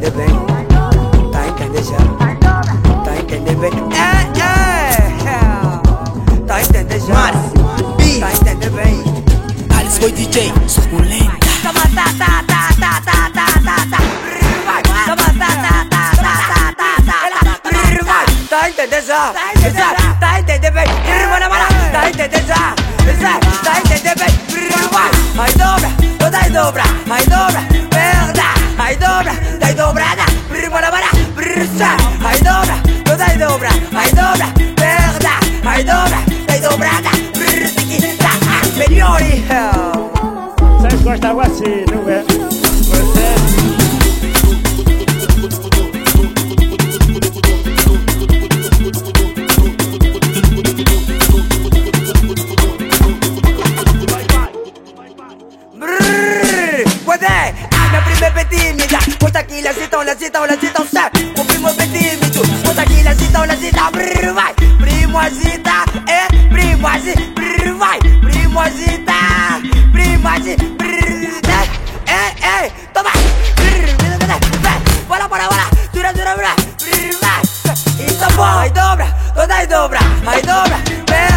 entender bem? Tá entendendo já? Tá entendendo bem? Tá entendendo já? Tá entendendo bem? Alice foi DJ, suculenta. Tá entendendo já? Tá entendendo bem? Tá entendendo já? Tá entendendo bem? Aí dobra, toda aí dobra, merda. Aí dobra, daí dobrada. Aí dobra, toda aí dobra, merda. Aí dobra, daí dobrada. Melhore. Vocês gostavam assim, não é? Puede, mi primer tímida, puesta aquí la cita, usted, un primo tímido, puesta aquí la cita, vai, primosita, vai, primosita, toma, bola, dura, isso bom, aí dobra, toda aí dobra, merda.